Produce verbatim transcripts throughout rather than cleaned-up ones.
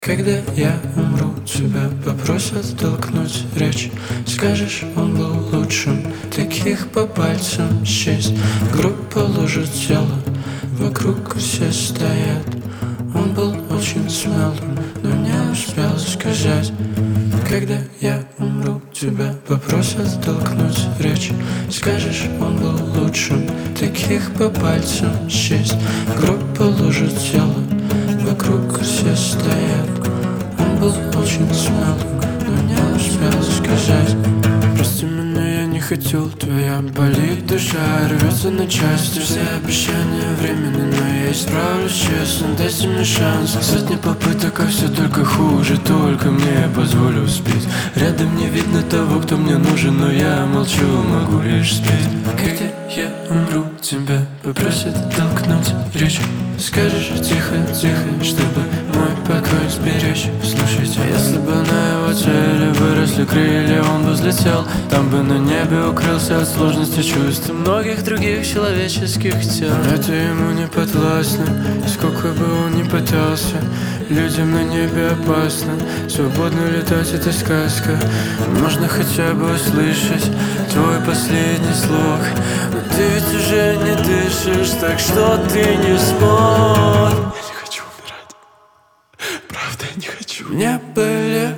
Когда я умру, тебя попросят толкнуть речь. Скажешь, он был лучшим, таких по пальцам счесть. Гроб положит тело, вокруг все стоят. Он был очень смелым, но не успел сказать. Когда я умру, тебя попросят толкнуть речь. Скажешь, он был лучшим, таких по пальцам счесть. Гроб положит тело, вокруг все стоят. Он был очень смелым, но не успел сказать. Прости меня, я не хотел, твоя болит душа, рвется на части. Все обещания временны, но я исправлюсь честно. Дайте мне шанс, сотни попыток, а все только хуже. Только мне позволю успеть. Рядом не видно того, кто мне нужен, но я молчу, могу лишь спеть. Когда я умру, тебя попросят толкнуть речь. Скажешь тихо, тихо, чтобы мой покой сберечь. Слушайте, если бы на его теле выросли крылья, он бы взлетел. Там бы на небе укрылся от сложности чувств и многих других человеческих тел. Это ему не подвластно, и сколько бы он ни пытался. Людям на небе опасно, свободно летать — это сказка. Можно хотя бы услышать твой последний слог, но ты ведь уже не дышишь, так что ты не смог. Я не хочу умирать. Правда, я не хочу. Мне были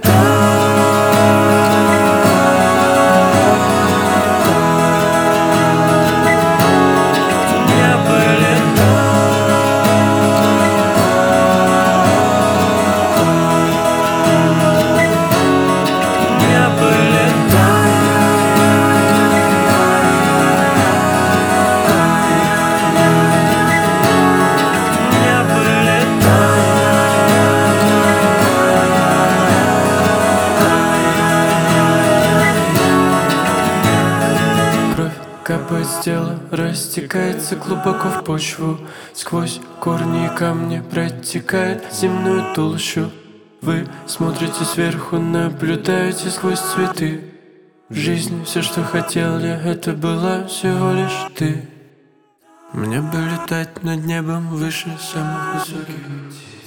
капает с тела, растекается глубоко в почву. Сквозь корни и камни протекает земную толщу. Вы смотрите сверху, наблюдаете сквозь цветы. В жизни все, что хотел я, это была всего лишь ты. Мне бы летать над небом выше самых высоких птиц.